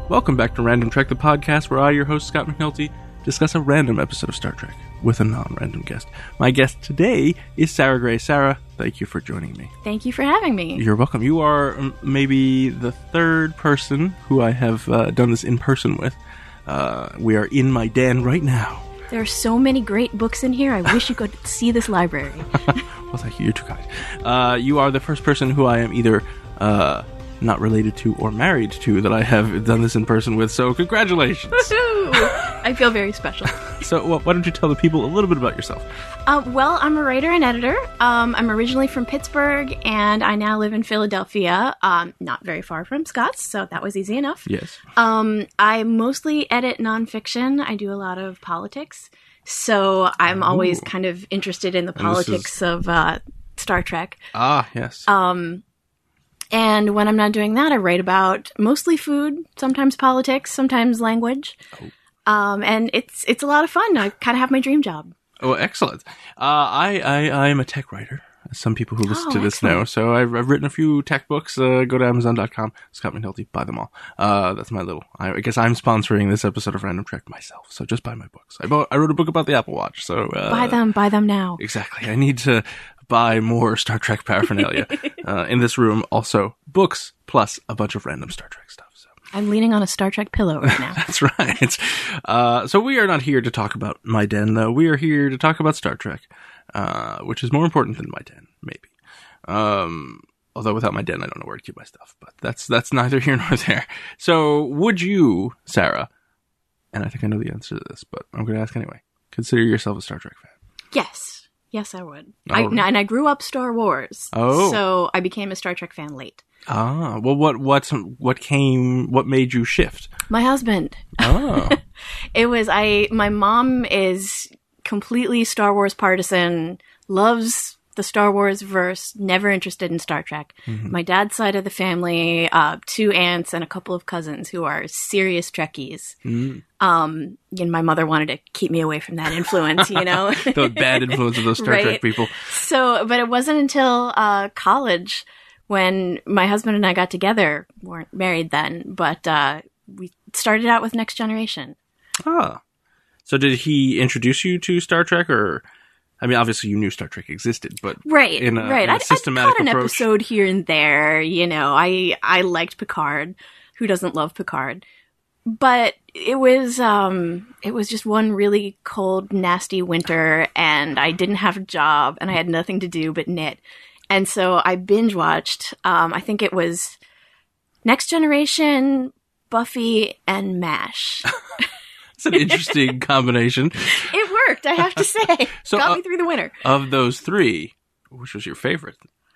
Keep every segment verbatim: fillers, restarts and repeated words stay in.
Welcome back to Random Trek, the podcast where I, your host, Scott McNulty, discuss a random episode of Star Trek with a non-random guest. My guest today is Sarah Gray. Sarah, thank you for joining me. Thank you for having me. You're welcome. You are um, maybe the third person who I have uh, done this in person with. Uh, we are in my den right now. There are so many great books in here. I wish you could see this library. Well, thank you. You're too kind. Uh, you are the first person who I am either uh, not related to or married to that I have done this in person with, so congratulations. I feel very special. So well, why don't you tell the people a little bit about yourself? Uh, well, I'm a writer and editor. Um, I'm originally from Pittsburgh, and I now live in Philadelphia, um, not very far from Scott's, so that was easy enough. Yes. Um, I mostly edit nonfiction. I do a lot of politics, so I'm Ooh. always kind of interested in the politics is... of uh, Star Trek. Ah, yes. Um, and when I'm not doing that, I write about mostly food, sometimes politics, sometimes language. Oh. Um, and it's it's a lot of fun. I kind of have my dream job. Oh, excellent. Uh, I, I, I am a tech writer, as some people who listen oh, to this excellent. know. So I've, I've written a few tech books. Uh, go to amazon dot com. Scott McNulty, buy them all. Uh, that's my little... I, I guess I'm sponsoring this episode of Random Trek myself, so just buy my books. I, bought, I wrote a book about the Apple Watch, so... Uh, buy them, buy them now. Exactly. I need to buy more Star Trek paraphernalia. uh, in this room, also books, plus a bunch of random Star Trek stuff. So. I'm leaning on a Star Trek pillow right now. That's right. Uh, so we are not here to talk about My Den, though. We are here to talk about Star Trek, uh, which is more important than My Den, maybe. Um, although without My Den, I don't know where to keep my stuff. But that's that's neither here nor there. So would you, Sarah, and I think I know the answer to this, but I'm going to ask anyway, consider yourself a Star Trek fan? Yes. Yes, I would. Oh, I, right. And I grew up Star Wars. Oh. So I became a Star Trek fan late. Ah, well, what what what came? What made you shift? My husband. Oh, it was I. My mom is completely Star Wars partisan. Loves the Star Wars verse. Never interested in Star Trek. Mm-hmm. My dad's side of the family, uh, two aunts and a couple of cousins who are serious Trekkies. Mm. Um, and my mother wanted to keep me away from that influence. You know, the bad influence of those Star right? Trek people. So, but it wasn't until uh, college. When my husband and I got together, we weren't married then, but uh, we started out with Next Generation. Ah. So did he introduce you to Star Trek, or... I mean, obviously you knew Star Trek existed, but right, in a, right. in a I'd, systematic I'd caught an approach... episode here and there, you know. I, I liked Picard. Who doesn't love Picard? But it was um, it was just one really cold, nasty winter, and I didn't have a job, and I had nothing to do but knit. And so I binge watched, um, I think it was Next Generation, Buffy, and MASH. It's an interesting combination. It worked, I have to say. So, Got uh, me through the winter. Of those three, which was your favorite?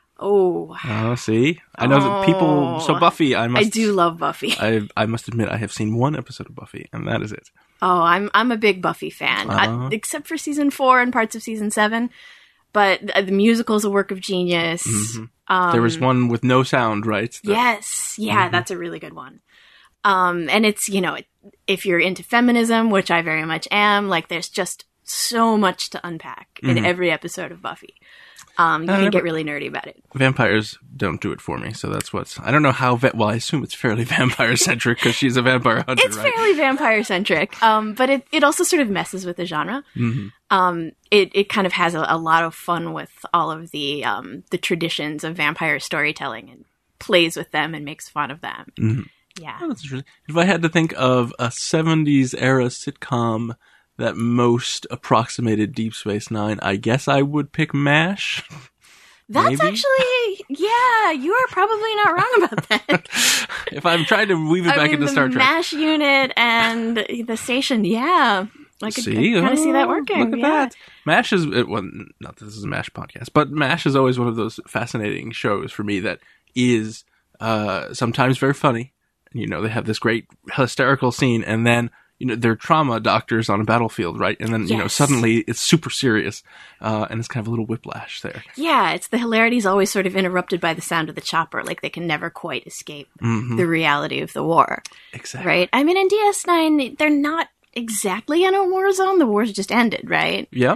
Oh. Oh, see? I know that people... So Buffy, I must... I do love Buffy. I I must admit, I have seen one episode of Buffy, and that is it. Oh, I'm I'm a big Buffy fan. Uh-huh. I, except for season four and parts of season seven. But the, the musical is a work of genius. Mm-hmm. Um, there was one with no sound, right? The, yes. Yeah, mm-hmm. that's a really good one. Um, and it's, you know, if you're into feminism, which I very much am, like there's just so much to unpack in mm-hmm. every every episode of Buffy. Um, you I can never, get really nerdy about it. Vampires don't do it for me, so that's what's... I don't know how... Va- well, I assume it's fairly vampire-centric because she's a vampire hunter, It's right? fairly vampire-centric, um, but it, it also sort of messes with the genre. Mm-hmm. Um, it, it kind of has a, a lot of fun with all of the um, the traditions of vampire storytelling and plays with them and makes fun of them. Mm-hmm. Yeah. Oh, that's interesting. If I had to think of a seventies-era sitcom that most approximated Deep Space Nine, I guess I would pick MASH. That's Maybe? actually, yeah, you are probably not wrong about that. If I'm trying to weave it I back mean, into the Star Trek. MASH unit and the station, yeah. I could see? kind of oh, see that working. Look at yeah. that. MASH is, it, well, not that this is a MASH podcast, but MASH is always one of those fascinating shows for me that is uh, sometimes very funny. You know, they have this great hysterical scene, and then, you know, they're trauma doctors on a battlefield, right? And then, yes. you know, suddenly it's super serious, uh, and it's kind of a little whiplash there. Yeah, it's the hilarity is always sort of interrupted by the sound of the chopper, like they can never quite escape Mm-hmm. the reality of the war. Exactly. Right? I mean, in D S nine, they're not exactly in a war zone. The war's just ended, right? Yep.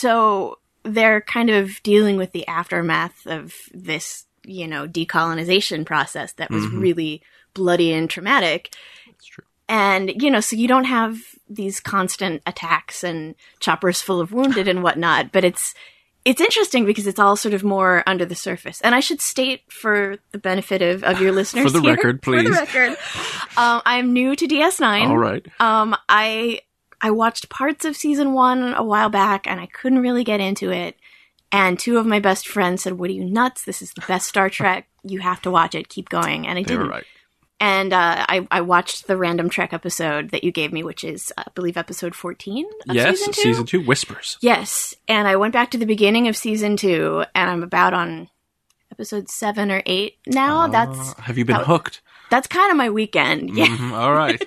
So they're kind of dealing with the aftermath of this, you know, decolonization process that was Mm-hmm. really bloody and traumatic. That's true. And, you know, so you don't have these constant attacks and choppers full of wounded and whatnot, but it's it's interesting because it's all sort of more under the surface. And I should state for the benefit of, of your listeners For the here, record, please. For the record, um, I'm new to D S nine. All right. Um, I I watched parts of season one a while back, and I couldn't really get into it. And two of my best friends said, "What are you, nuts? This is the best Star Trek. You have to watch it. Keep going." And I They didn't. were right. And uh, I, I watched the Random Trek episode that you gave me, which is, I believe, episode fourteen of Yes, season two. season two, Whispers. Yes, and I went back to the beginning of season two, and I'm about on episode seven or eight now. Uh, that's have you been that- hooked? that's kind of my weekend. Yeah. Mhm, all right.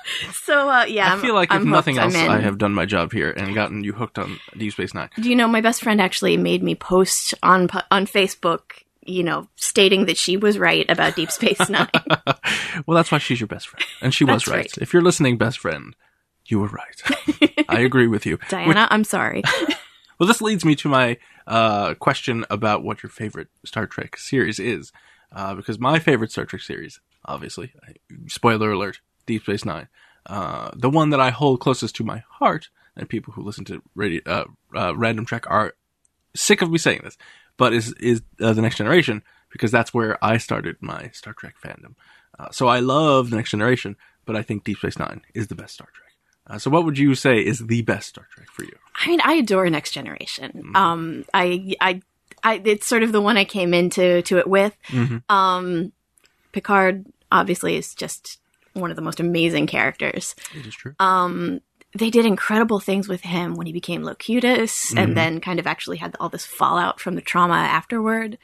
So uh, yeah, I feel like I'm, if I'm nothing hooked. else, I'm in. I have done my job here and gotten you hooked on Deep Space Nine. Do you know my best friend actually made me post on on Facebook, you know, stating that she was right about Deep Space Nine. Well, that's why she's your best friend. And she was That's right. right. If you're listening, best friend, you were right. I agree with you. Diana, I'm sorry. Well, this leads me to my uh, question about what your favorite Star Trek series is. Uh, because my favorite Star Trek series, obviously, spoiler alert, Deep Space Nine, uh, the one that I hold closest to my heart, and people who listen to radio, uh, uh, Random Trek are sick of me saying this, but is is uh, The Next Generation, because that's where I started my Star Trek fandom. Uh, so I love The Next Generation, but I think Deep Space Nine is the best Star Trek. Uh, so what would you say is the best Star Trek for you? I mean, I adore Next Generation. Mm-hmm. Um, I, I, I, it's sort of the one I came into to it with. Mm-hmm. Um, Picard obviously is just one of the most amazing characters. It is true. Um, they did incredible things with him when he became Locutus, Mm-hmm. and then kind of actually had all this fallout from the trauma afterward.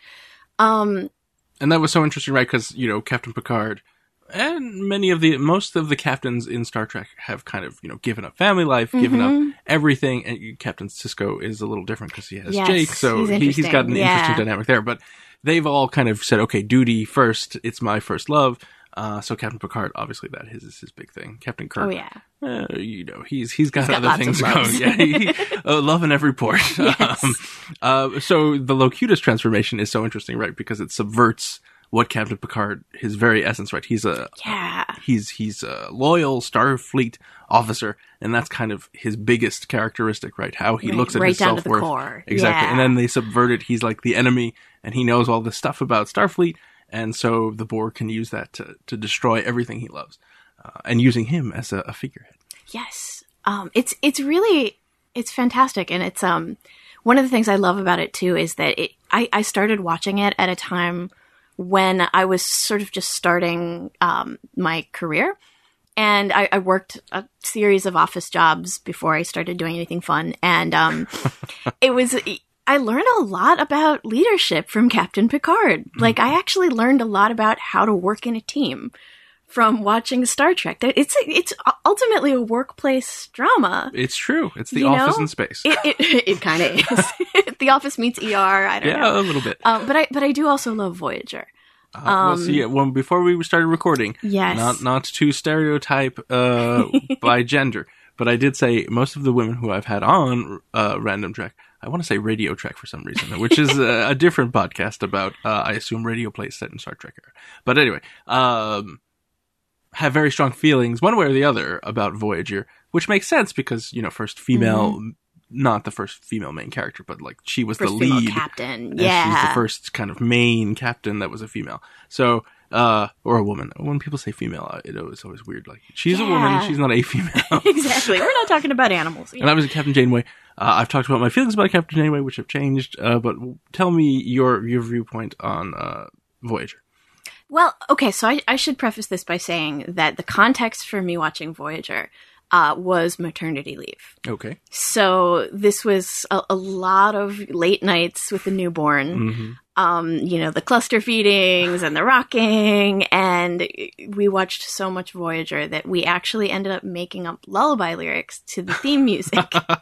Um, And that was so interesting, right? Because, you know, Captain Picard and many of the, most of the captains in Star Trek have kind of, you know, given up family life, given Mm-hmm. up everything. And Captain Sisko is a little different because he has Yes, Jake. So he's he, he's got an interesting. Yeah. interesting dynamic there. But they've all kind of said, okay, duty first. It's my first love. Uh, so Captain Picard, obviously that is his, his big thing. Captain Kirk. oh yeah. Uh, you know, he's he's got, He's got other lots things of going. loves. Yeah, he, uh, love in every port. Yes. Um, uh, so the Locutus transformation is so interesting, right? Because it subverts what Captain Picard, his very essence, right? He's a Yeah. he's he's a loyal Starfleet officer, and that's kind of his biggest characteristic, right? How he Right- looks at right his down to self worth. the core. Exactly, Yeah. and then they subvert it. He's like the enemy, and he knows all this stuff about Starfleet. And so the Borg can use that to, to destroy everything he loves, uh, and using him as a, a figurehead. Yes. Um, it's, it's really, it's fantastic. And it's, um, one of the things I love about it too is that it, I, I started watching it at a time when I was sort of just starting, um, my career. And I, I worked a series of office jobs before I started doing anything fun. And, um, it was, I learned a lot about leadership from Captain Picard. Like, I actually learned a lot about how to work in a team from watching Star Trek. It's it's ultimately a workplace drama. It's true. It's the You Office know? in space. It it, it kind of is. The Office meets E R. I don't yeah, know. a little bit. Um, but I but I do also love Voyager. Uh, well, see, when before we started recording, Yes. not not to stereotype uh, by gender, but I did say most of the women who I've had on uh, Random Trek, I want to say Radio Trek for some reason, which is a, a different podcast about, uh, I assume, radio plays set in Star Trek era. But anyway, um, have very strong feelings, one way or the other, about Voyager, which makes sense because, you know, first female, mm-hmm. not the first female main character, but like she was First the female lead. captain. And Yeah. she's the first kind of main captain that was a female. So, uh, or a woman. When people say female, it was always weird. Like, she's a woman, Yeah. she's not a female. Exactly. We're not talking about animals. And I was a Captain Janeway. Uh, I've talked about my feelings about Captain Janeway, which have changed, uh, but tell me your, your viewpoint on, uh, Voyager. Well, okay, so I, I should preface this by saying that the context for me watching Voyager uh, was maternity leave. Okay. So this was a, a lot of late nights with the newborn. Mm-hmm. Um, you know, the cluster feedings and the rocking, and we watched so much Voyager that we actually ended up making up lullaby lyrics to the theme music.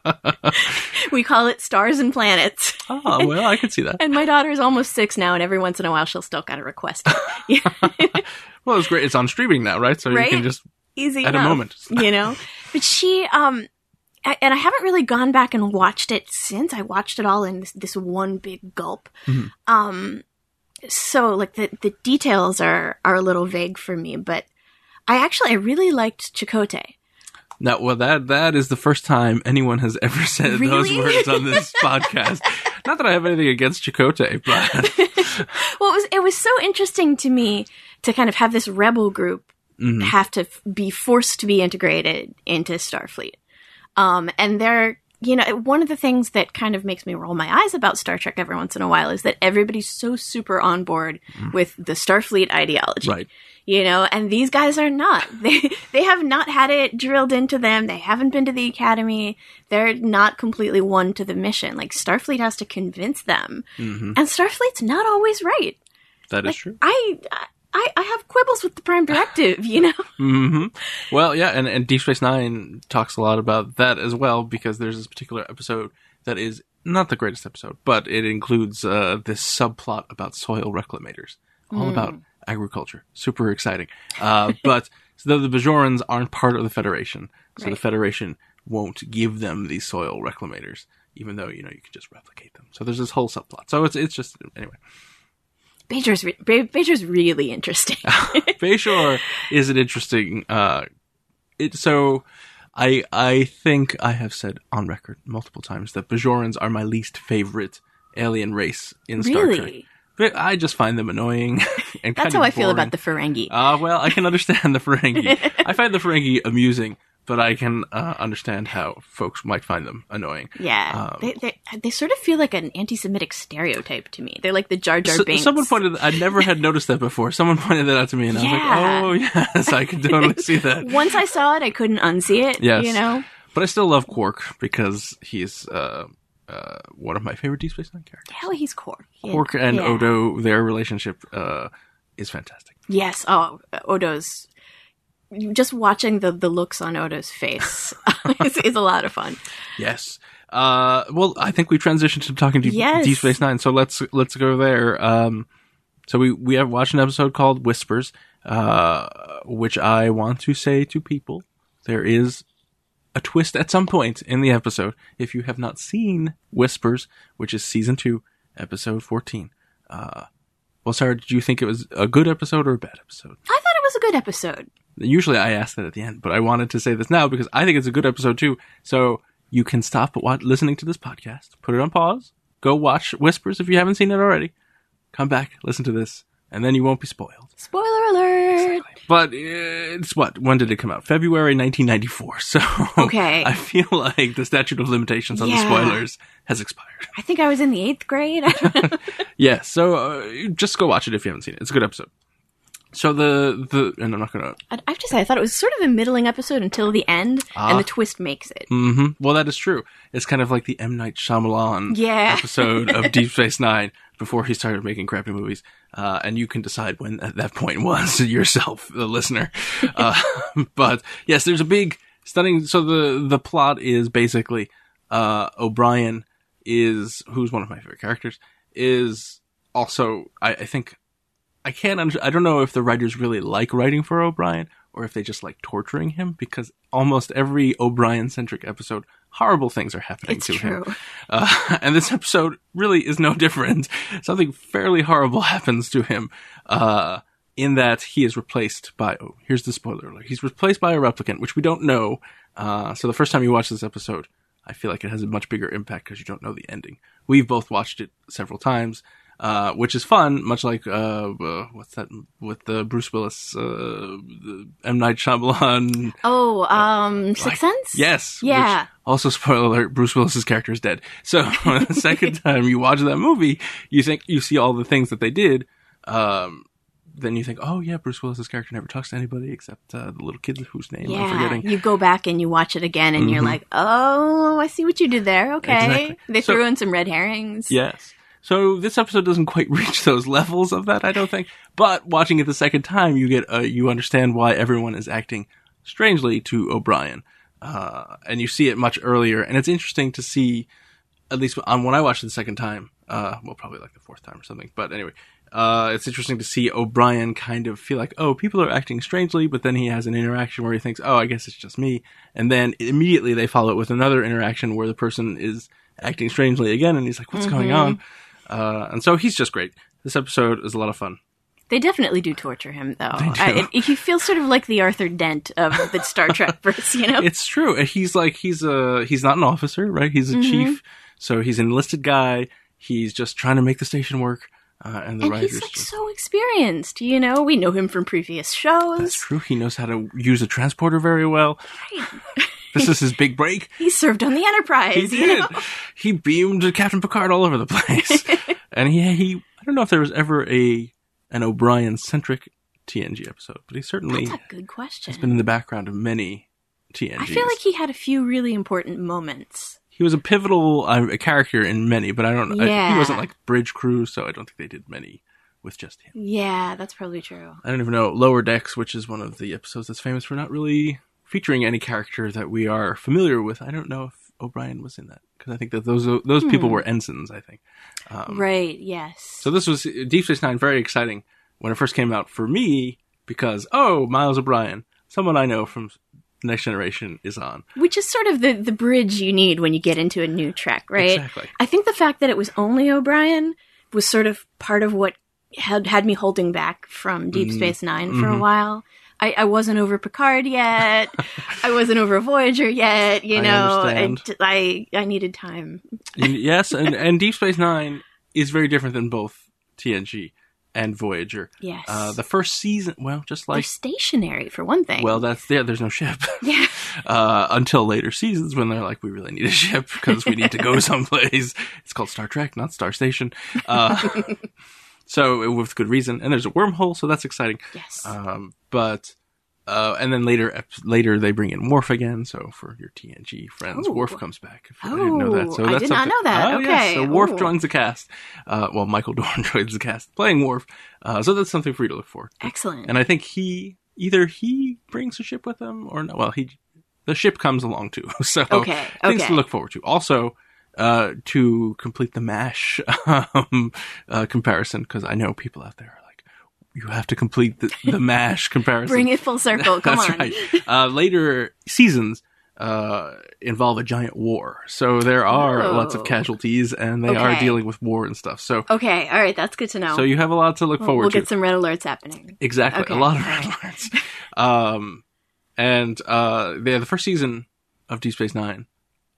We call it Stars and Planets. Oh, well, I can see that. And my daughter is almost six now, and every once in a while she'll still kind of request it. Well, it's great. It's on streaming now, right? So Right? you can just, Easy at enough, a moment. you know? But she, um, I, and I haven't really gone back and watched it since. I watched it all in this, this one big gulp. Mm-hmm. Um, so like the, the details are, are a little vague for me, but I actually, I really liked Chakotay. Now, well, that that is the first time anyone has ever said Really? those words on this podcast. Not that I have anything against Chakotay, but Well, it was it was so interesting to me to kind of have this rebel group Mhm. have to f- be forced to be integrated into Starfleet. Um, and they're, you know, one of the things that kind of makes me roll my eyes about Star Trek every once in a while is that everybody's so super on board with the Starfleet ideology. right. You know, and these guys are not. They they have not had it drilled into them. They haven't been to the academy. They're not completely won to the mission. Like, Starfleet has to convince them. hmm And Starfleet's not always right. That is Like, true. I, I I have quibbles with the Prime Directive, you know? hmm Well, yeah, and, and Deep Space Nine talks a lot about that as well, because there's this particular episode that is not the greatest episode, but it includes uh, this subplot about soil reclamators, all Mm. about agriculture. Super exciting. Uh, but so the Bajorans aren't part of the Federation, so the Right. Federation won't give them these soil reclamators, even though, you know, you can just replicate them. So there's this whole subplot. So it's it's just, anyway. Bajor's, re- Ba- Bajor's really interesting. Bayshore is an interesting. Uh, it so I I think I have said on record multiple times that Bajorans are my least favorite alien race in Star Trek. Really? But I just find them annoying and kind That's of how I feel boring. about the Ferengi. Uh, well, I can understand the Ferengi. I find the Ferengi amusing, but I can uh, understand how folks might find them annoying. Yeah, Um, they, they they sort of feel like an anti-Semitic stereotype to me. They're like the Jar Jar So, Binks. someone pointed. I never had noticed that before. Someone pointed that out to me, and Yeah. I was like, "Oh yes, I can totally see that." Once I saw it, I couldn't unsee it. Yes. You know. But I still love Quark because he's uh, uh, one of my favorite Deep Space Nine characters. Hell, he's Quark. Yeah. Quark and Yeah. Odo, their relationship uh, is fantastic. Yes. Oh, Odo's. Just watching the, the looks on Odo's face is, is a lot of fun. Yes. Uh, well, I think we transitioned to talking to Yes. Deep Space Nine, so let's let's go there. Um, so we we have watched an episode called Whispers, uh, which I want to say to people, there is a twist at some point in the episode. If you have not seen Whispers, which is season two, episode fourteen. Uh, well, Sarah, did you think it was a good episode or a bad episode? I thought it was a good episode. Usually I ask that at the end, but I wanted to say this now because I think it's a good episode too. So you can stop watch, listening to this podcast, put it on pause, go watch Whispers if you haven't seen it already, come back, listen to this, and then you won't be spoiled. Spoiler alert! But it's what? When did it come out? February nineteen ninety-four. So Okay. I feel like the statute of limitations on Yeah. the spoilers has expired. I think I was in the eighth grade. I don't know. Yeah, so uh, just go watch it if you haven't seen it. It's a good episode. So the, the and I'm not going to... I have to say, I thought it was sort of a middling episode until the end, Ah. and the twist makes it. hmm Well, that is true. It's kind of like the M. Night Shyamalan Yeah. episode of Deep Space Nine before he started making crappy movies. Uh, and you can decide when at that point was yourself, the listener. Uh, but yes, there's a big, stunning. So the, the plot is basically, uh, O'Brien is, who's one of my favorite characters, is also, I, I think, I can't, under, I don't know if the writers really like writing for O'Brien or if they just like torturing him, because almost every O'Brien-centric episode, horrible things are happening It's to true. him. Uh, and this episode really is no different. Something fairly horrible happens to him, uh, in that he is replaced by, oh, here's the spoiler alert. He's replaced by a replicant, which we don't know. Uh, so the first time you watch this episode, I feel like it has a much bigger impact because you don't know the ending. We've both watched it several times. Uh, which is fun, much like, uh, uh, what's that, with the Bruce Willis, uh, the M. Night Shyamalan. Oh, um, Sixth Like- Sense? Yes. Yeah. Which, also, spoiler alert, Bruce Willis's character is dead. So, the second time you watch that movie, you think, you see all the things that they did, um, then you think, oh yeah, Bruce Willis's character never talks to anybody except, uh, the little kid whose name I'm Yeah, forgetting. you go back and you watch it again, and you're Mhm. like, "Oh, I see what you did there. Okay, Exactly. they So- threw in some red herrings." Yes. So this episode doesn't quite reach those levels of that, I don't think. But watching it the second time, you get uh, you understand why everyone is acting strangely to O'Brien, uh, and you see it much earlier. And it's interesting to see, at least on when I watched it the second time, uh, well, probably like the fourth time or something. But anyway, uh, it's interesting to see O'Brien kind of feel like, oh, people are acting strangely, but then he has an interaction where he thinks, oh, I guess it's just me, and then immediately they follow it with another interaction where the person is acting strangely again, and he's like, what's going on? Uh, and so he's just great. This episode is a lot of fun. They definitely do torture him, though. They do. I, it, he feels sort of like the Arthur Dent of the Star Trek verse, you know? It's true. He's like, he's a, he's not an officer, right? He's a mm-hmm. chief. So he's an enlisted guy. He's just trying to make the station work. Uh, and the and writers he's like just... so experienced, you know? We know him from previous shows. That's true. He knows how to use a transporter very well. Right. This is his big break. He served on the Enterprise, He you did. know? He beamed Captain Picard all over the place. And he, he, I don't know if there was ever a an O'Brien-centric T N G episode, but he certainly That's a good question. has been in the background of many T N Gs. I feel like he had a few really important moments. He was a pivotal uh, a character in many, but I don't know. Yeah. He wasn't like Bridge Crew, so I don't think they did many with just him. Yeah, that's probably true. I don't even know. Lower Decks, which is one of the episodes that's famous for not really featuring any character that we are familiar with. I don't know if O'Brien was in that, because I think that those those hmm. people were ensigns, I think. Um, right, yes. So this was Deep Space Nine, very exciting when it first came out for me, because, oh, Miles O'Brien, someone I know from Next Generation, is on. Which is sort of the, the bridge you need when you get into a new Trek, right? Exactly. I think the fact that it was only O'Brien was sort of part of what had had me holding back from Deep Space Nine mm-hmm. for a while. I, I wasn't over Picard yet. I wasn't over Voyager yet, you know. I and I I needed time. Yes, and, and Deep Space Nine is very different than both T N G and Voyager. Yes. Uh, the first season, well, just like... They're stationary, for one thing. Well, that's yeah, there's no ship. Yeah. uh, until later seasons when they're like, we really need a ship because we need to go someplace. It's called Star Trek, not Star Station. Uh, so, with good reason. And there's a wormhole, so that's exciting. Yes. Um, but... Uh, and then later, later they bring in Worf again. So for your T N G friends, Ooh. Worf comes back. If oh, I didn't know that. So I that's did not something. know that. Oh, okay. Yes. So Worf Ooh. joins the cast. Uh, well, Michael Dorn joins the cast playing Worf. Uh, so that's something for you to look for. Excellent. And I think he either he brings a ship with him or no. Well, he the ship comes along too. So okay. things okay. to look forward to. Also, uh, to complete the MASH um, uh, comparison, because I know people out there. You have to complete the, the MASH comparison. Bring it full circle. Come That's on. Right. Uh, later seasons uh, involve a giant war. So there are oh. lots of casualties, and they okay. are dealing with war and stuff. So okay, all right, that's good to know. So you have a lot to look we'll, forward we'll to. We'll get some red alerts happening. Exactly. Okay. A lot of red alerts. um, and uh, the, the first season of Deep Space Nine,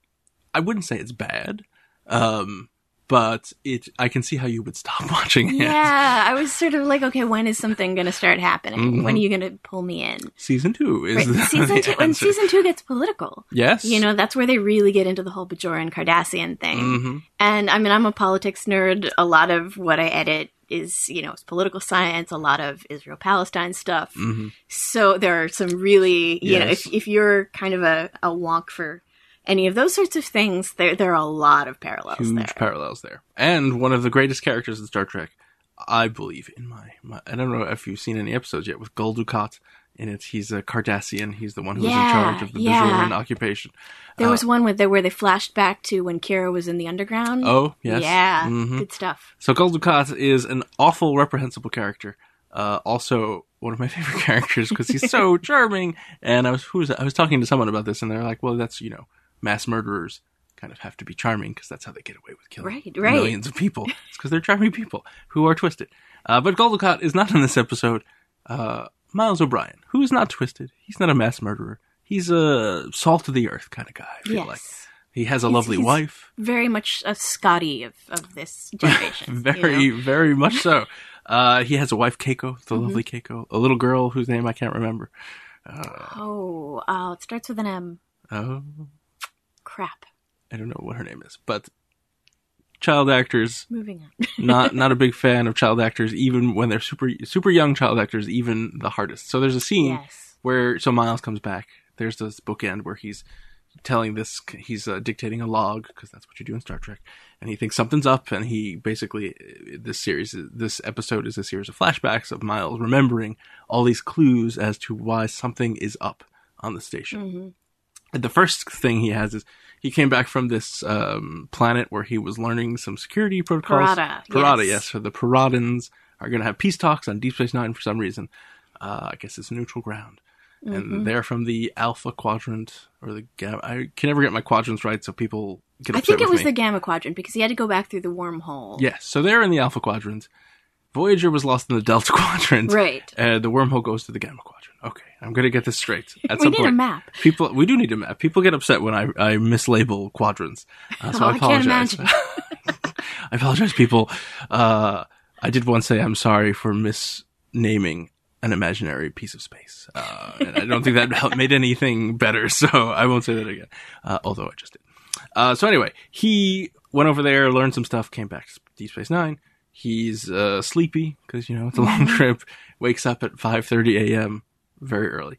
I wouldn't say it's bad. Um But it, I can see how you would stop watching it. Yeah, I was sort of like, okay, when is something going to start happening? Mm-hmm. When are you going to pull me in? Season two is right. the, season the two. When answer. season two gets political, yes, you know that's where they really get into the whole Bajoran Cardassian thing. Mm-hmm. And I mean, I'm a politics nerd. A lot of what I edit is, you know, it's political science. A lot of Israel Palestine stuff. Mm-hmm. So there are some really, you yes. know, if if you're kind of a, a wonk for any of those sorts of things, there there are a lot of parallels Huge there. parallels there. And one of the greatest characters in Star Trek, I believe, in my, my I don't know if you've seen any episodes yet, with Gul Dukat in it. He's a Cardassian. He's the one who was yeah, in charge of the yeah. Bajoran occupation. There uh, was one with the, where they flashed back to when Kira was in the underground. Oh, yes. Yeah, mm-hmm. good stuff. So Gul Dukat is an awful, reprehensible character. Uh, also, one of my favorite characters because he's so charming. And I was who was I was talking to someone about this, and they're like, well, that's, you know, mass murderers kind of have to be charming because that's how they get away with killing right, right. millions of people. It's because they're charming people who are twisted. Uh, but Gul Dukat is not in this episode. Uh, Miles O'Brien, who is not twisted. He's not a mass murderer. He's a salt of the earth kind of guy, I feel yes. like. He has a he's, lovely he's wife. Very much a Scotty of, of this generation. very, you know? very much so. Uh, he has a wife, Keiko, the mm-hmm. lovely Keiko. A little girl whose name I can't remember. Uh, oh, uh, it starts with an M. Oh. Crap. I don't know what her name is, but child actors. Moving on. not not a big fan of child actors, even when they're super super young child actors, even the hardest. So there's a scene yes. where so Miles comes back. There's this bookend where he's telling this, he's uh, dictating a log because that's what you do in Star Trek, and he thinks something's up, and he basically this series this episode is a series of flashbacks of Miles remembering all these clues as to why something is up on the station. Mm-hmm. And the first thing he has is he came back from this um, planet where he was learning some security protocols. Parada. Parada, yes. yes. So the Paradans are going to have peace talks on Deep Space Nine for some reason. Uh, I guess it's neutral ground. Mm-hmm. And they're from the Alpha Quadrant, or the Gamma. I can never get my quadrants right, so people get upset I think it with was me. the Gamma Quadrant, because he had to go back through the wormhole. Yes, so they're in the Alpha Quadrant. Voyager was lost in the Delta Quadrant. Right. And the wormhole goes to the Gamma Quadrant. Okay, I'm going to get this straight. At we some need point, a map. People, we do need a map. People get upset when I, I mislabel quadrants. Uh, so oh, I apologize. I can't imagine. I apologize, people. Uh, I did once say I'm sorry for misnaming an imaginary piece of space. Uh, and I don't think that made anything better, so I won't say that again. Uh, although I just did. Uh, so anyway, he went over there, learned some stuff, came back to Deep Space Nine. He's uh, sleepy because, you know, it's a long trip. Wakes up at five thirty a.m. very early.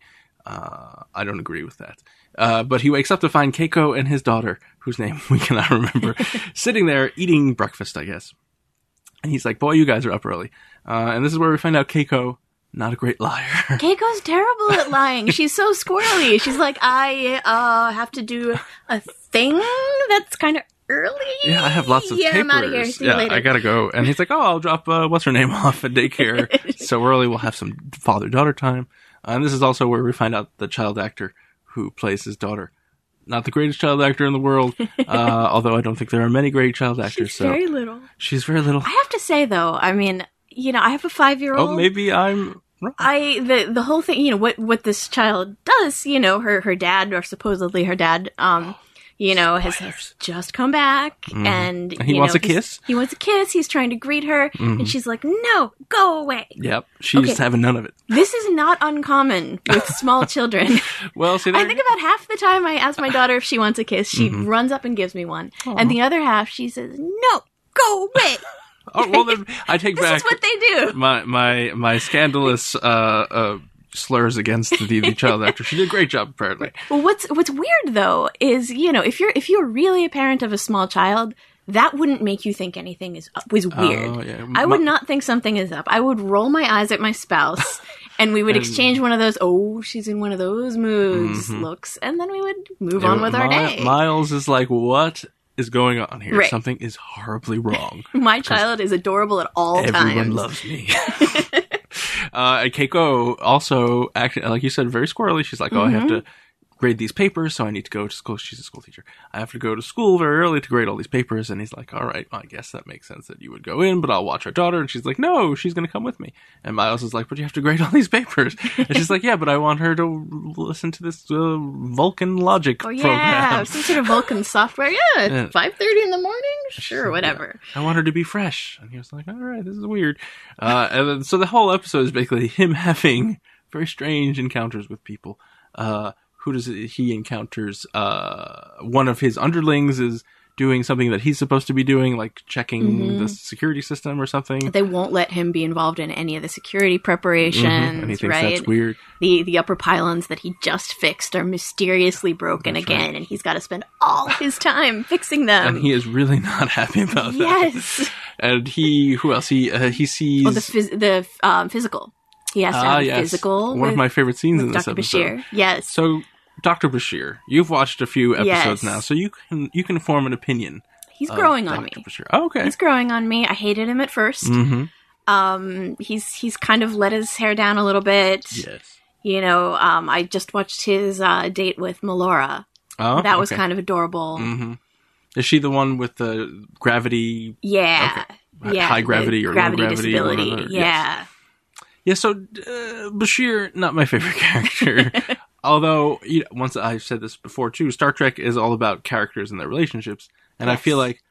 Uh, I don't agree with that. Uh, but he wakes up to find Keiko and his daughter, whose name we cannot remember, sitting there eating breakfast, I guess. And he's like, boy, you guys are up early. Uh, and this is where we find out Keiko, not a great liar. Keiko's terrible at lying. She's so squirrely. She's like, I uh, have to do a thing that's kind of early. Yeah, I have lots of yeah, papers. I'm out of here. See yeah, you later. I gotta go. And he's like, oh, I'll drop, uh, what's her name off at daycare so early. We'll have some father-daughter time. Uh, and this is also where we find out the child actor who plays his daughter. Not the greatest child actor in the world, uh, although I don't think there are many great child actors. She's so very little. She's very little. I have to say, though, I mean, you know, I have a five-year-old. Oh, maybe I'm wrong. I the the whole thing, you know, what what this child does, you know, her her dad, or supposedly her dad, um, you know, has, has just come back, Mhm. and, And he you wants know, a he's- kiss? He wants a kiss. He's trying to greet her, Mhm. and she's like, "No, go away." Yep, she's Okay. having none of it. This is not uncommon with small children. Well, see, there I think about half the time I ask my daughter if she wants a kiss, she Mhm. runs up and gives me one, and the other half she says, "No, go away." oh, well, then I take This back is what they do. my my my scandalous uh, uh, slurs against the, the child actor. She did a great job, apparently. Well, what's what's weird though is, you know, if you're if you're really a parent of a small child, that wouldn't make you think anything is up, was weird. Oh, yeah. I would My- not think something is up. I would roll my eyes at my spouse, and we would And- exchange one of those "oh, she's in one of those moods" Mhm. looks, and then we would move on with our Mi- day. Miles is like, what is going on here? Right. Something is horribly wrong. My child is adorable at all Everyone times. loves me. uh, and Keiko also acted, like you said, very squirrely. She's like, oh, I have Mm-hmm. to grade these papers, so I need to go to school. She's a school teacher. I have to go to school very early to grade all these papers. And he's like, all right, well, I guess that makes sense that you would go in, but I'll watch our daughter. And she's like, no, she's going to come with me. And Miles is like, but you have to grade all these papers. And she's like, yeah, but I want her to listen to this uh, Vulcan logic Oh yeah, program. some sort of Vulcan software. Yeah, Yeah. five thirty in the morning. Sure, whatever. I want her to be fresh. And he was like, all right, this is weird. Uh, and then, so the whole episode is basically him having very strange encounters with people. Uh, who does it, he encounters? Uh, one of his underlings is doing something that he's supposed to be doing, like checking Mm-hmm. the security system or something. They won't let him be involved in any of the security preparations, Mhm. And he thinks right? that's weird. The the upper pylons that he just fixed are mysteriously broken That's again, right. and he's got to spend all his time fixing them. And he is really not happy about that. yes. And he, who else? He uh, he sees. Oh, the phys- the um, physical. He has to Ah, have a yes. physical. One with, of my favorite scenes in with this Doctor episode. Bashir. Yes. So, Doctor Bashir, you've watched a few episodes Yes. now, so you can you can form an opinion. He's of growing on Doctor me. Bashir. Oh, okay. He's growing on me. I hated him at first. Mm-hmm. Um, he's he's kind of let his hair down a little bit. Yes. You know, um, I just watched his uh, date with Melora. Oh, that was okay. kind of adorable. Mm-hmm. Is she the one with the gravity? Yeah. Okay. Yeah. High the gravity or low gravity gravity or disability. whatever. Yeah. Yeah. So uh, Bashir, not my favorite character. Although, you know, once I've said this before too, Star Trek is all about characters and their relationships, and I Yes. feel like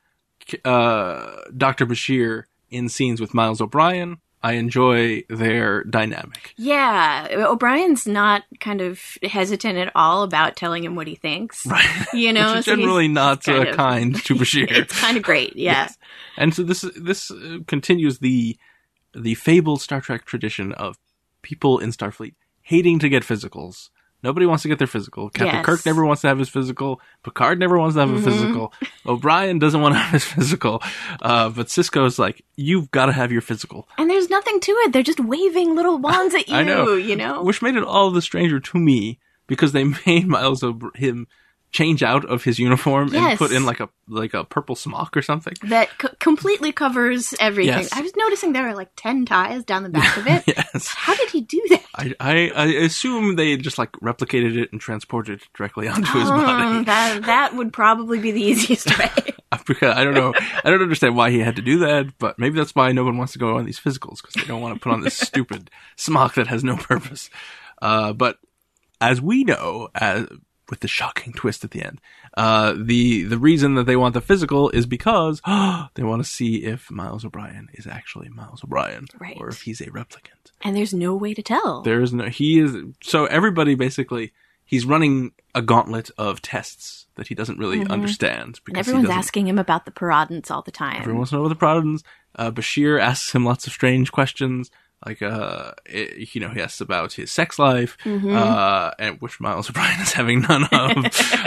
uh, Doctor Bashir in scenes with Miles O'Brien, I enjoy their dynamic. Yeah. O'Brien's not kind of hesitant at all about telling him what he thinks. Right. You know, Which is so he's- generally not kind uh, of- kind to Bashir. It's kind of great. Yeah. Yes. And so this this uh, continues the the fabled Star Trek tradition of people in Starfleet hating to get physicals. Nobody wants to get their physical. Captain Yes. Kirk never wants to have his physical. Picard never wants to have Mhm. a physical. O'Brien doesn't want to have his physical. Uh, but Cisco's like, you've got to have your physical. And there's nothing to it. They're just waving little wands at you, I know. you know? Which made it all the stranger to me because they made Miles O'B- him change out of his uniform Yes. and put in like a like a purple smock or something. That c- completely covers everything. Yes. I was noticing there are like ten ties down the back of it. Yes. How did he do that? I, I, I assume they just like replicated it and transported it directly onto his Oh, body. that, that would probably be the easiest way. Because I don't know, I don't understand why he had to do that, but maybe that's why no one wants to go on these physicals, because they don't want to put on this stupid smock that has no purpose. Uh, but as we know, as, with the shocking twist at the end, uh, the the reason that they want the physical is because they want to see if Miles O'Brien is actually Miles O'Brien, Right. or if he's a replicant. And there's no way to tell. There is no, he is, so everybody basically, he's running a gauntlet of tests that he doesn't really Mhm. understand. And Because he everyone's doesn't- asking him about the Paradants all the time. Everyone wants to know about the Paradins. Uh, Bashir asks him lots of strange questions. Like, uh, it, you know, he asks about his sex life, Mhm. uh, and which Miles O'Brien is having none of.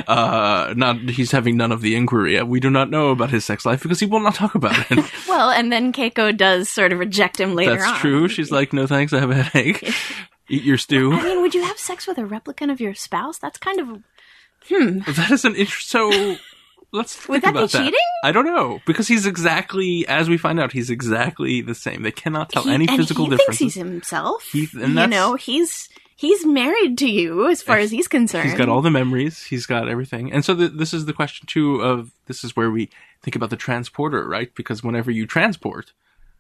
uh, not, he's having none of the inquiry. We do not know about his sex life because he will not talk about it. Well, and then Keiko does sort of reject him later That's on. true. She's like, no thanks, I have a headache. Eat your stew. I mean, would you have sex with a replicant of your spouse? That's kind of... Hmm. That is an interest. So let's think Would that be about that. cheating? I don't know, because he's exactly, as we find out, he's exactly the same. They cannot tell He- any and physical he differences. thinks he's himself. He- and you that's- know, he's he's married to you as far Yes. as he's concerned. He's got all the memories. He's got everything. And so the, this is the question too of, this is where we think about the transporter, right? Because whenever you transport,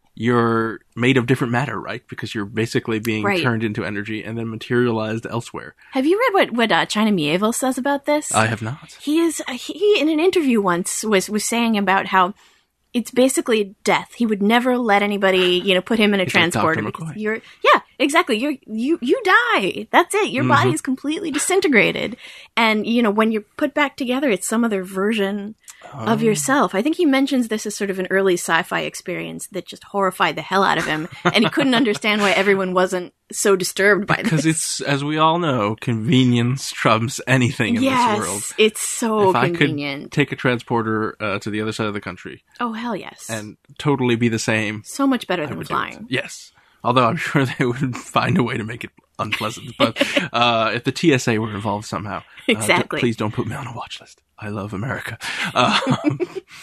you're made of different matter, right? Because you're basically being Right. turned into energy and then materialized elsewhere. Have you read what what uh, China Mieville says about this? I have not. He is he in an interview once was was saying about how it's basically death. He would never let anybody, you know, put him in a He's like transporter Doctor because McCoy. you're yeah, exactly. You you you die. That's it. Your Mhm. body is completely disintegrated. And you know, when you're put back together, it's some other version Oh. of yourself. I think he mentions this as sort of an early sci-fi experience that just horrified the hell out of him, and he couldn't understand why everyone wasn't so disturbed by Because this. it's, as we all know, convenience trumps anything in yes, this world. it's so if I convenient. could take a transporter uh, to the other side of the country Oh hell yes, and totally be the same, so much better I than would do it. flying. Yes. Although I'm sure they would find a way to make it unpleasant. But uh, if the T S A were involved somehow, uh, Exactly. d- please don't put me on a watch list. I love America. Um,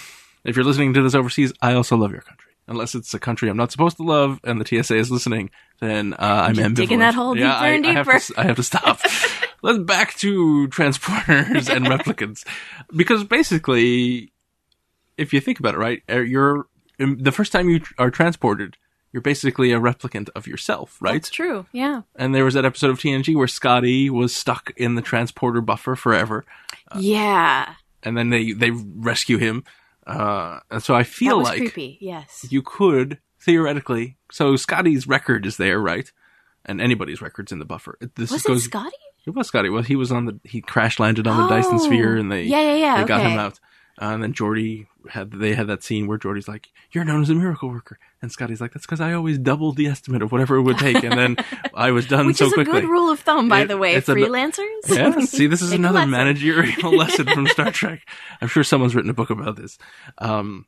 if you're listening to this overseas, I also love your country. Unless it's a country I'm not supposed to love and the T S A is listening, then uh, I'm Just ambivalent. digging that hole yeah, deeper I, and I have deeper. to, I have to stop. Let's back to transporters and replicants. Because basically, if you think about it, right, uh, you're the first time you are transported, you're basically a replicant of yourself, right? That's true. Yeah. And there was that episode of T N G where Scotty was stuck in the transporter buffer forever, yeah. and then they they rescue him. Uh, and so I That feel was like creepy. Yes. you could theoretically. So Scotty's record is there, right? And anybody's record's in the buffer. This Was goes. it Scotty? It was Scotty. Well, he was on the. He crash landed on the Dyson Oh. Sphere, and they Yeah, yeah, yeah. they got okay. him out. Uh, and then Geordi had they had that scene where Geordi's like, "You're known as a miracle worker," and Scotty's like, "That's because I always doubled the estimate of whatever it would take, and then I was done Which so is quickly." a good rule of thumb, by It- the way. it's a- Freelancers. Yeah, see, this is Take a another lesson. managerial lesson from Star Trek. I'm sure someone's written a book about this. Um,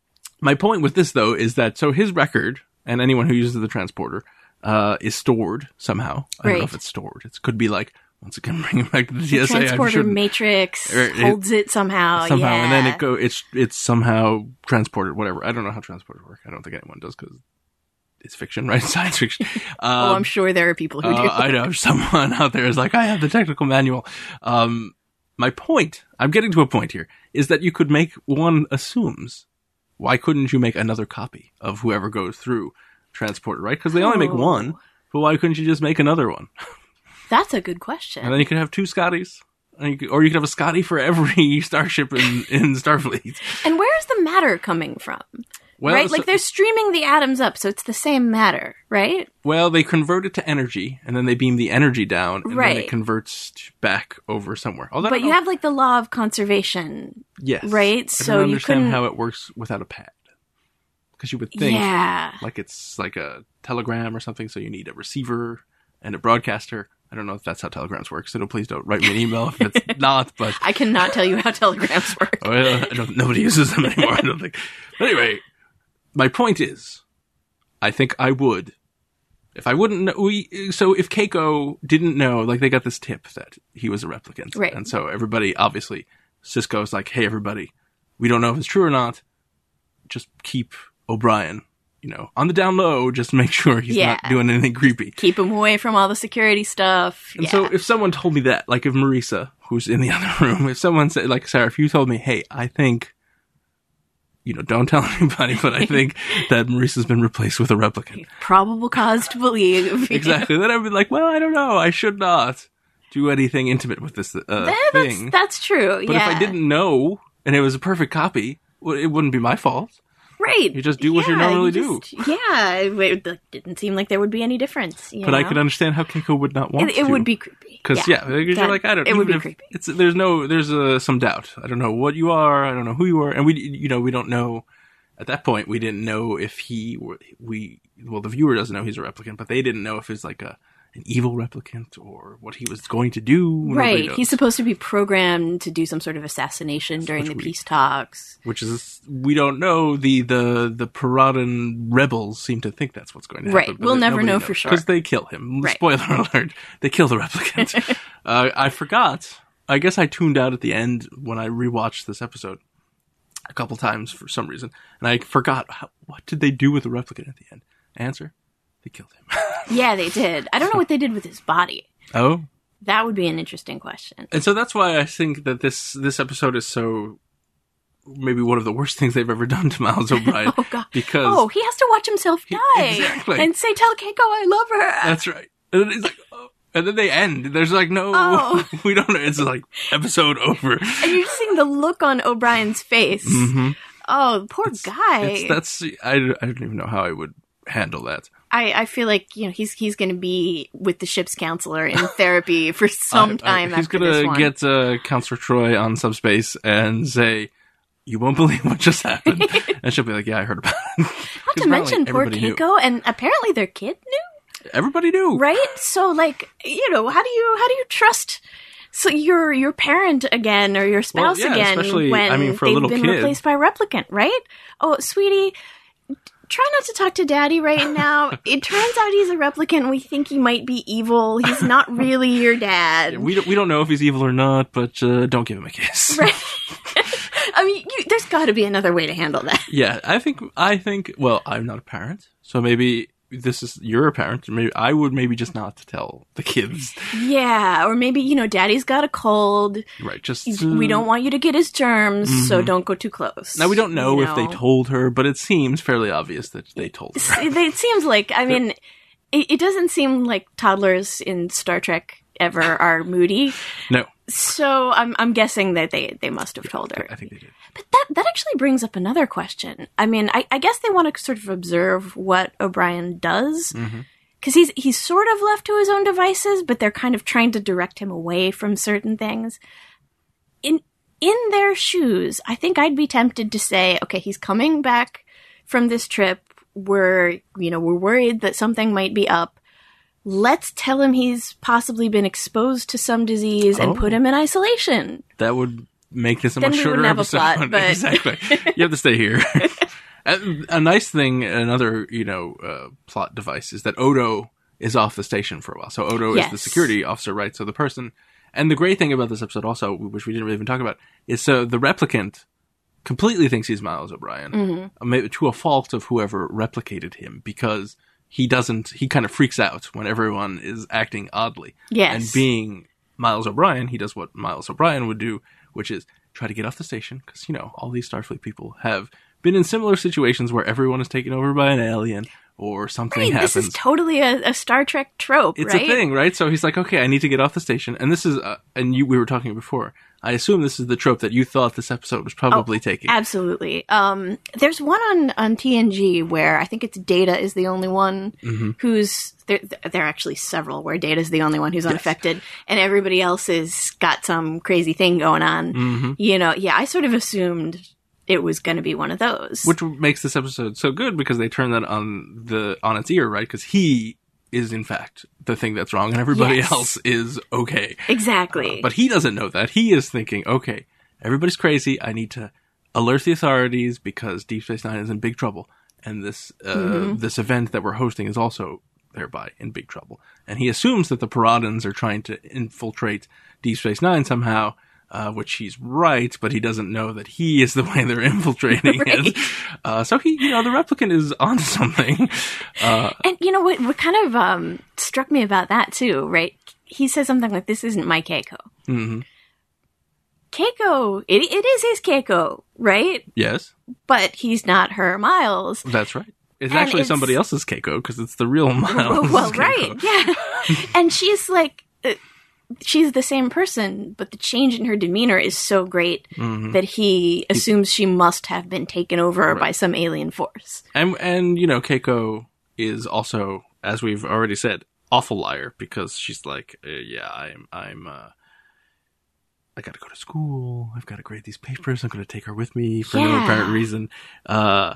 my point with this, though, is that so his record and anyone who uses the transporter uh, is stored somehow. I don't know Right. if it's stored. It could be like, once again, bringing it back to the T The S A. I'm transporter sure matrix Or it- holds it somehow. somehow, yeah. and then it go. It's it's somehow transported. Whatever. I don't know how transporters work. I don't think anyone does because it's fiction, right? Science fiction. Oh, Um, I'm sure there are people who uh, do. I know someone out there is like, I have the technical manual. Um, my point, I'm getting to a point here, is that you could make, one assumes, why couldn't you make another copy of whoever goes through transporter, right? Because they only make Oh. one, but why couldn't you just make another one? That's a good question. And then you could have two Scotties. And you could, or you could have a Scotty for every starship in, in Starfleet. And where is the matter coming from? Well, right? so- Like they're streaming the atoms up, so it's the same matter, right? Well, they convert it to energy, and then they beam the energy down, and then Right. it converts to back over somewhere. Although, I But don't you know- have like the law of conservation. yes, right? I So don't you understand couldn't- how it works without a pad, because you would think Yeah. like it's like a telegram or something, so you need a receiver and a broadcaster. I don't know if that's how telegrams work, so don't, please don't write me an email if it's not. But I cannot tell you how telegrams work. well, I don't, nobody uses them anymore, I don't think. But anyway, my point is, I think I would If I wouldn't know, we, so if Keiko didn't know, like they got this tip that he was a replicant. Right. And so everybody, obviously, Cisco's like, hey, everybody, we don't know if it's true or not. Just keep O'Brien, you know, on the down low, just make sure he's Yeah. not doing anything creepy. Keep him away from all the security stuff. And yeah. so if someone told me that, like if Marisa, who's in the other room, if someone said, like, Sarah, if you told me, hey, I think, you know, don't tell anybody, but I think that Marisa's been replaced with a replicant. Probable cause to believe. Exactly. Then I'd be like, well, I don't know. I should not do anything intimate with this uh, That- thing. That's, that's true. But yeah. if I didn't know and it was a perfect copy, well, it wouldn't be my fault. Right. You just do what you Yeah, normally you just- Yeah. It, it didn't seem like there would be any difference. You But know? I could understand how Keiko would not want It, it to. would be creepy. Because, yeah, because That- you're like, I don't It would even be if creepy. It's, there's no, there's uh, some doubt. I don't know what you are. I don't know who you are. And we, you know, we don't know, at that point, we didn't know if he were, we, well, the viewer doesn't know he's a replicant, but they didn't know if he's like a, an evil replicant or what he was going to do. Nobody Right. knows. He's supposed to be programmed to do some sort of assassination during the we- peace talks. Which is, we don't know. The, the, the Paradan rebels seem to think that's what's going to happen. Right. We'll never know for sure. Because they kill him. Right. Spoiler alert. They kill the replicant. uh, I forgot. I guess I tuned out at the end when I rewatched this episode a couple times for some reason. And I forgot, how, what did they do with the replicant at the end? Answer? They killed him. Yeah, they did. I don't know what they did with his body. Oh? That would be an interesting question. And so that's why I think that this, this episode is so, maybe one of the worst things they've ever done to Miles O'Brien. Oh, God. Because Oh, he has to watch himself die. exactly. And say, tell Keiko I love her. that's right. And then it's like, oh. And then they end. There's like, no, Oh. we don't know. It's like, episode over. And you're seeing the look on O'Brien's face. Mm-hmm. Oh, poor guy. It's, that's, I, I don't even know how I would handle that. I, I feel like, you know, he's he's going to be with the ship's counselor in therapy for some I- I- time he's after gonna this one. get uh, Counselor Troy on Subspace and say, you won't believe what just happened. And she'll be like, yeah, I heard about it. Not 'Cause to mention apparently poor everybody knew. Keiko, and apparently their kid knew, Everybody knew. right? So, like, you know, how do you how do you trust so your your parent again or your spouse Well, yeah, again especially, when I mean, for a they've little been kid. replaced by a replicant, right? Oh, sweetie, try not to talk to Daddy right now. It turns out he's a replicant. We think he might be evil. He's not really your dad. Yeah, we, don't, we don't know if he's evil or not, but uh, don't give him a kiss. Right. I mean, you, there's got to be another way to handle that. Yeah, I think, I think, well, I'm not a parent, so maybe this is, you're a parent, maybe I would maybe just not tell the kids. Yeah, or maybe, you know, Daddy's got a cold. Right, just... We uh, don't want you to get his germs, so don't go too close. Now, we don't know you if they told her, but it seems fairly obvious that they told her. It, it seems like, I mean, it, it doesn't seem like toddlers in Star Trek ever are moody. No, So I'm I'm guessing that they, they must have told her. I think they did. But that that actually brings up another question. I mean, I, I guess they want to sort of observe what O'Brien does. Mm-hmm. Because he's he's sort of left to his own devices, but they're kind of trying to direct him away from certain things. In in their shoes, I think I'd be tempted to say, okay, he's coming back from this trip. We're you know we're worried that something might be up. Let's tell him he's possibly been exposed to some disease and Oh. put him in isolation. That would make this a Then much we shorter wouldn't have a episode. plot, but- Exactly. You have to stay here. a, a nice thing, another, you know, uh, plot device is that Odo is off the station for a while. So Odo is the Yes. security officer, right? So the person, and the great thing about this episode also, which we didn't really even talk about, is so the replicant completely thinks he's Miles O'Brien, Mm-hmm. uh, maybe to a fault of whoever replicated him, because he doesn't, he kind of freaks out when everyone is acting oddly. Yes. And being Miles O'Brien, he does what Miles O'Brien would do, which is try to get off the station, because, you know, all these Starfleet people have been in similar situations where everyone is taken over by an alien or something Right, happens. this is totally a, a Star Trek trope, It's right? a thing, right? So he's like, okay, I need to get off the station. And this is, uh, and you, we were talking before, I assume this is the trope that you thought this episode was probably taking. Absolutely. Um, there's one on, on T N G where I think it's Data is the only one Mm-hmm. who's there. There are actually several where Data is the only one who's unaffected, and everybody else has got some crazy thing going on. Mm-hmm. You know, yeah, I sort of assumed it was going to be one of those. Which makes this episode so good because they turn that on the on its ear, right? Because he is in fact the thing that's wrong, and everybody Yes. else is okay. Exactly. Uh, but he doesn't know that. He is thinking, okay, everybody's crazy. I need to alert the authorities because Deep Space Nine is in big trouble, and this uh, Mm-hmm. this event that we're hosting is also thereby in big trouble. And he assumes that the Paradans are trying to infiltrate Deep Space Nine somehow, uh, which he's right, but he doesn't know that he is the way they're infiltrating Right. it. Uh, so he, you know, the replicant is on something. Uh, And you know what? What kind of um, struck me about that too, right? He says something like, "This isn't my Keiko." mhm. Keiko, it, it is his Keiko, right? Yes, But he's not her Miles. that's right. It's And actually it's- somebody else's Keiko, because it's the real Miles. Well, Keiko. right, yeah. And she's like, uh, she's the same person, but the change in her demeanor is so great Mhm. that he assumes she must have been taken over Right. by some alien force. And, and, you know, Keiko is also, as we've already said, awful liar, because she's like, uh, yeah, I'm, I'm, uh, I gotta go to school. I've gotta grade these papers. I'm gonna take her with me for no Yeah. apparent reason. Uh,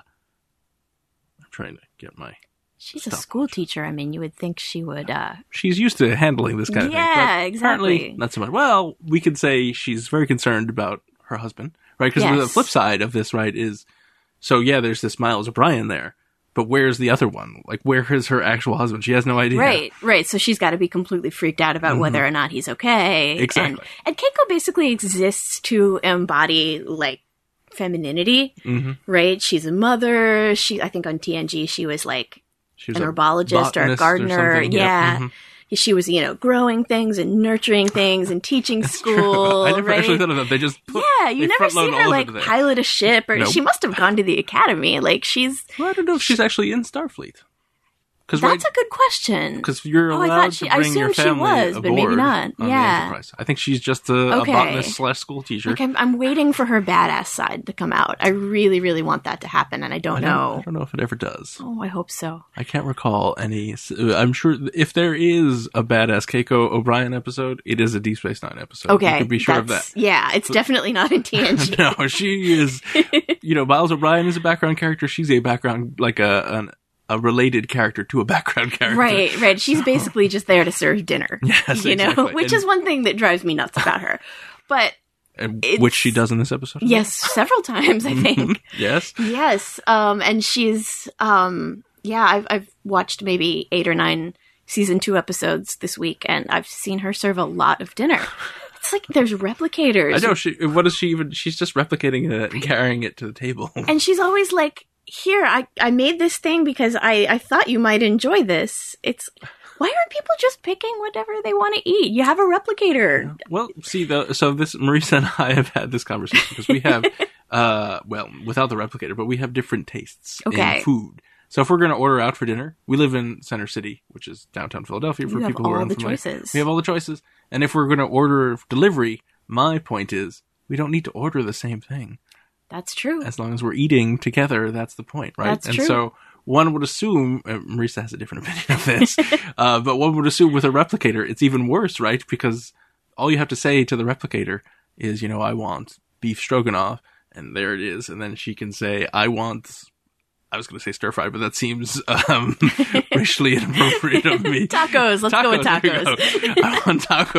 I'm trying to get my, She's a Stop. school teacher. I mean, you would think she would, uh, she's used to handling this kind of Yeah, thing. But exactly. Apparently not so much. Well, we could say she's very concerned about her husband, right? Because the Yes. flip side of this, right, is, so yeah, there's this Miles O'Brien there, but where's the other one? Like, where is her actual husband? She has no idea. right, right. So she's got to be completely freaked out about Mhm. whether or not he's okay. Exactly. And, and Keiko basically exists to embody, like, femininity, hmm right? She's a mother. She, I think on T N G, she was like She was an a herbologist or a botanist gardener. something. yeah. mhm. She was, you know, growing things and nurturing things and teaching school. I never right? actually thought of that. They just put, Yeah, you they never front-load see all her of like it there. pilot a ship, or Nope. she must have gone to the academy. Like she's Well, I don't know if she's actually in Starfleet. Because right, that's a good question. because you're Oh, I allowed thought she- to I bring your assumed she family was, but maybe aboard not. on Yeah. the Enterprise. I think she's just a, Okay. a botanist slash school teacher. Like I'm, I'm waiting for her badass side to come out. I really, really want that to happen, and I don't, I don't, know. I don't know if it ever does. Oh, I hope so. I can't recall any. I'm sure if there is a badass Keiko O'Brien episode, it is a Deep Space Nine episode. Okay, you can be sure of that. that's- Yeah, it's definitely not in T N G. No, she is. You know, Miles O'Brien is a background character. She's a background, like a an, a related character to a background character. Right, right. She's basically just there to serve dinner. Yes, you know, exactly. which And- is one thing that drives me nuts about her. But And, It's- which she does in this episode. yes, several times I think. Yes. Yes, um, and she's um, yeah. I've I've watched maybe eight or nine season two episodes this week, and I've seen her serve a lot of dinner. It's like there's replicators. I know. She. What is she even? She's just replicating it and carrying it to the table. And she's always like, here, I, I made this thing because I, I thought you might enjoy this. It's, why aren't people just picking whatever they want to eat? You have a replicator. Well, see, the, so this, Marisa and I have had this conversation because we have, uh, well, without the replicator, but we have different tastes Okay. in food. So if we're going to order out for dinner, we live in Center City, which is downtown Philadelphia for You have people who are all the unfamiliar. choices. We have all the choices. And if we're going to order delivery, my point is we don't need to order the same thing. That's true. As long as we're eating together, that's the point, right? That's and true. so one would assume, uh, Marisa has a different opinion of this, uh, but one would assume with a replicator, it's even worse, right? Because all you have to say to the replicator is, you know, I want beef stroganoff, and there it is. And then she can say, I want, I was going to say stir fry, but that seems um, racially inappropriate of me. Tacos. Let's go with there you tacos. go. I want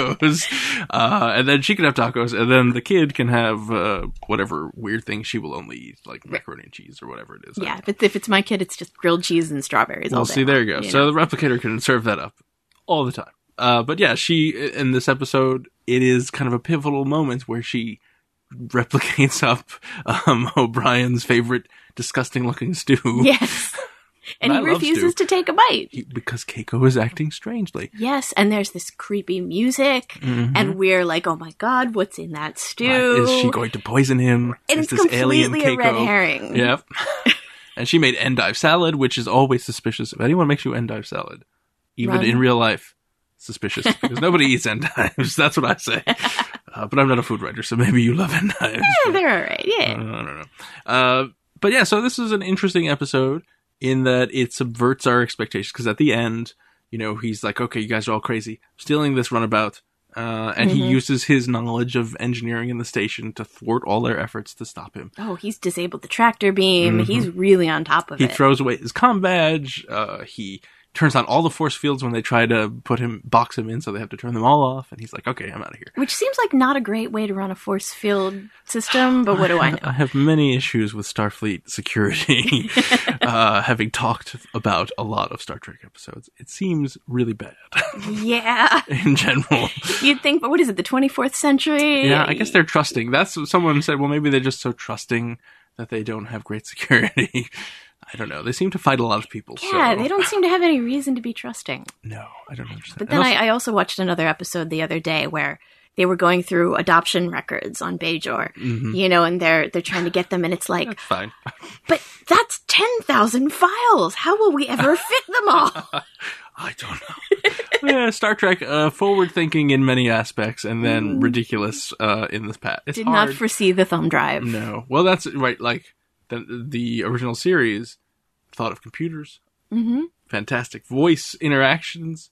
tacos. Uh, and then she can have tacos, and then the kid can have uh, whatever weird thing she will only eat, like macaroni and cheese or whatever it is. Yeah, but if it's my kid, it's just grilled cheese and strawberries all Well, day see, there long, you go. you So know? the replicator can serve that up all the time. Uh, but yeah, she, in this episode, it is kind of a pivotal moment where she replicates up um, O'Brien's favorite disgusting looking stew. Yes. And, And he I love refuses stew. to take a bite. He- because Keiko is acting strangely. Yes, and there's this creepy music, Mhm. and we're like, oh my god, what's in that stew? Right. Is she going to poison him? And is it's completely alien a red Keiko? herring. Yep. And she made endive salad, which is always suspicious. If anyone makes you endive salad, even Run. in real life, suspicious. Because nobody eats endives. That's what I say. Uh, but I'm not a food writer, so maybe you love endives. Yeah, they're all right. Yeah. I don't know. I don't know. Uh, but yeah, so this is an interesting episode in that it subverts our expectations. Because at the end, you know, he's like, okay, you guys are all crazy. I'm stealing this runabout. Uh, and he Mhm. uses his knowledge of engineering in the station to thwart all their efforts to stop him. Oh, he's disabled the tractor beam. Mhm. He He's really on top of He it. throws away his comm badge. Uh, he turns on all the force fields when they try to put him, box him in, so they have to turn them all off. And he's like, okay, I'm out of here. Which seems like not a great way to run a force field system, but what do I know? I have many issues with Starfleet security, uh, having talked about a lot of Star Trek episodes. It seems really bad. Yeah. In general. You'd think, but what is it, the twenty-fourth century? Yeah, I guess they're trusting. That's what someone said, well, maybe they're just so trusting that they don't have great security. I don't know. They seem to fight a lot of people. Yeah, so. they don't seem to have any reason to be trusting. No, I don't understand. But then also, I, I also watched another episode the other day where they were going through adoption records on Bajor, mm-hmm. you know, and they're they're trying to get them, and it's like, that's fine. But that's ten thousand files. How will we ever fit them all? I don't know. Yeah, Star Trek, uh, forward-thinking in many aspects, and then mm. ridiculous uh, in the past. It's Did hard. not foresee the thumb drive. No. Well, that's right. Like the the original series thought of computers. Mm-hmm. Fantastic voice interactions.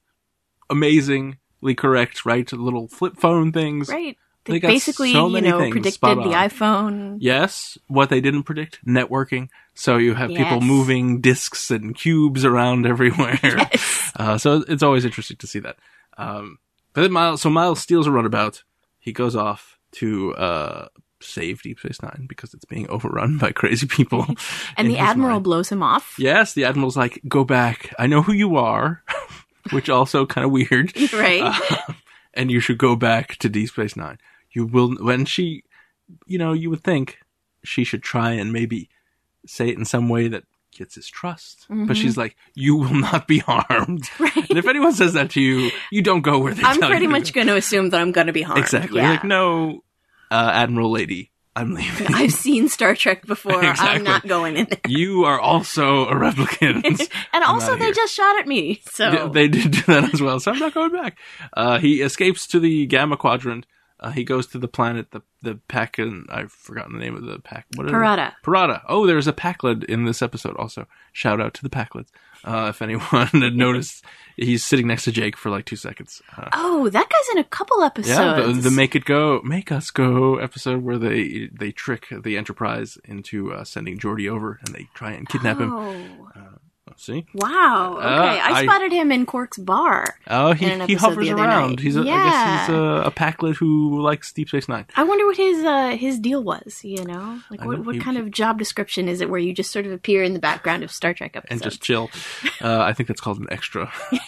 Amazingly correct, right? Little flip phone things. Right. They, they got basically, so you many know, things predicted spot the on. iPhone. Yes. What they didn't predict, networking. So you have yes. people moving disks and cubes around everywhere. Yes. Uh, so it's always interesting to see that. Um, but then Miles, so Miles steals a runabout. He goes off to uh, save Deep Space Nine because it's being overrun by crazy people. And the Admiral mind. blows him off. Yes, the Admiral's like, go back. I know who you are, which also kind of weird. Right. Uh, and you should go back to Deep Space Nine. You will, when she, you know, you would think she should try and maybe say it in some way that gets his trust. Mm-hmm. But she's like, you will not be harmed. Right. And if anyone says that to you, you don't go where they I'm tell you pretty to much go. going to assume that I'm going to be harmed. Exactly. Yeah. You're like, no, uh, Admiral Lady, I'm leaving. I've seen Star Trek before. Exactly. I'm not going in there. You are also a replicant. And also they here. just shot at me. So yeah, they did do that as well. So I'm not going back. Uh, he escapes to the Gamma Quadrant. Uh, he goes to the planet, the the pack, and I've forgotten the name of the pack. What is Parada. It? Parada. Oh, there's a Packlid in this episode also. Shout out to the Packlids. Uh, if anyone had noticed, he's sitting next to Jake for like two seconds. Uh, oh, that guy's in a couple episodes. Yeah, the, the Make It Go, Make Us Go episode where they they trick the Enterprise into uh, sending Geordi over, and they try and kidnap oh. him. Uh, See? Wow. Okay. Uh, I, I spotted him in Quark's bar. Oh, he, he hovers around. Night. He's a, yeah. I guess he's a, a Packlid who likes Deep Space Nine. I wonder what his uh, his deal was, you know? Like, what, what he, kind of job description is it where you just sort of appear in the background of Star Trek episodes? And just chill. uh, I think that's called an extra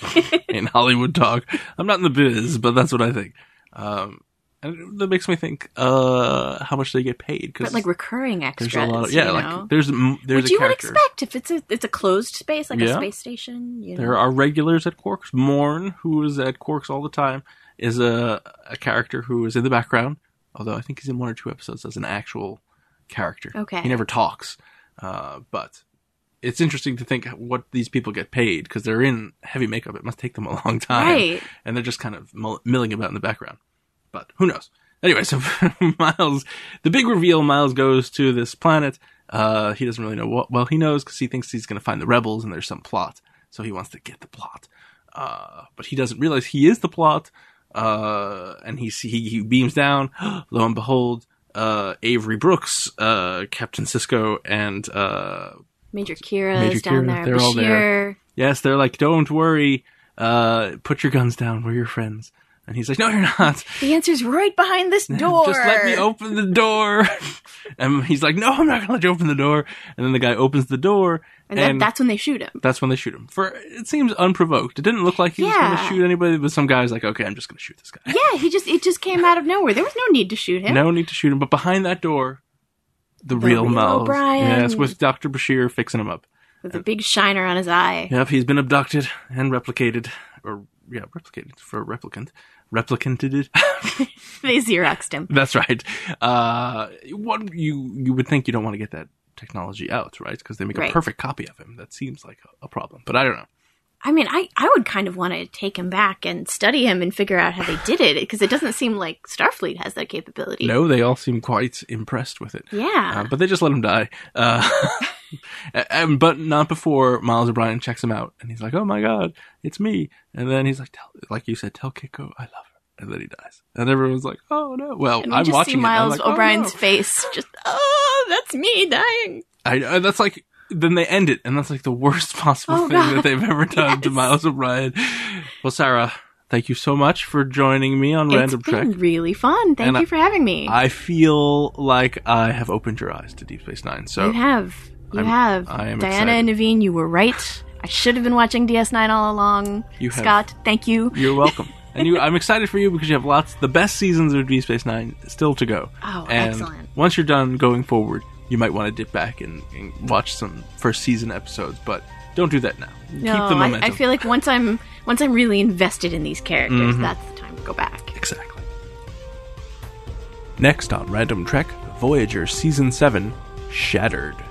in Hollywood talk. I'm not in the biz, but that's what I think. Um, and that makes me think, uh, how much they get paid. But like recurring extras, there's a lot of, yeah, you like know? there's there's Which a you character. would expect if it's a it's a closed space, like yeah. a space station. You know? There are regulars at Quarks. Morn, who is at Quarks all the time, is a a character who is in the background. Although I think he's in one or two episodes as an actual character. Okay, he never talks, uh, but. It's interesting to think what these people get paid because they're in heavy makeup. It must take them a long time. Right. And they're just kind of milling about in the background. But who knows? Anyway, so Miles, the big reveal, Miles goes to this planet. Uh, he doesn't really know what. Well, he knows because he thinks he's going to find the rebels and there's some plot. So he wants to get the plot. Uh, but he doesn't realize he is the plot. Uh, and he, he, he beams down. Lo and behold, uh, Avery Brooks, uh, Captain Sisko, and, uh, Major Kira Major is down Kira, there. They're Bashir. all there. Yes, they're like, don't worry. Uh, put your guns down. We're your friends. And he's like, no, you're not. The answer's right behind this door. Just let me open the door. And he's like, no, I'm not going to let you open the door. And then the guy opens the door. And, and that, that's when they shoot him. That's when they shoot him. For It seems unprovoked. It didn't look like he yeah. was going to shoot anybody, but some guy's like, okay, I'm just going to shoot this guy. Yeah, he just it just came out of nowhere. There was no need to shoot him. No need to shoot him. But behind that door, the, the real, real Miles. O'Brien. Yes, with Doctor Bashir fixing him up. With a big shiner on his eye. Yep, he's been abducted and replicated. Or, yeah, replicated for a replicant. Replicanted. They Xeroxed him. That's right. Uh, what you you would think you don't want to get that technology out, right? Because they make right. a perfect copy of him. That seems like a, a problem. But I don't know. I mean, I, I would kind of want to take him back and study him and figure out how they did it, because it doesn't seem like Starfleet has that capability. No, they all seem quite impressed with it. Yeah. Uh, but they just let him die. Uh, and, but not before Miles O'Brien checks him out. And he's like, oh my God, it's me. And then he's like, tell, like you said, tell Kiko I love her. And then he dies. And everyone's like, oh no. Well, and we I'm just watching see Miles it. Like, O'Brien's oh, no. face just, oh, that's me dying. I, that's like, then they end it, and that's like the worst possible Oh, thing God. that they've ever done to Yes. Miles O'Brien. Well, Sarah, thank you so much for joining me on Random It's been Trek. really fun. Thank And you I- for having me. I feel like I have opened your eyes to Deep Space Nine. So you have. You I'm- have. I am Diana excited. and Naveen, you were right. I should have been watching D S nine all along. You have. Scott, thank you. You're welcome. And you, I'm excited for you because you have lots, the best seasons of Deep Space Nine still to go. Oh, and excellent. Once you're done going forward, you might want to dip back and, and watch some first season episodes, but don't do that now. No, Keep the I, momentum. I feel like once I'm once I'm really invested in these characters, Mhm. that's the time to go back. Exactly. Next on Random Trek, Voyager Season seven, Shattered.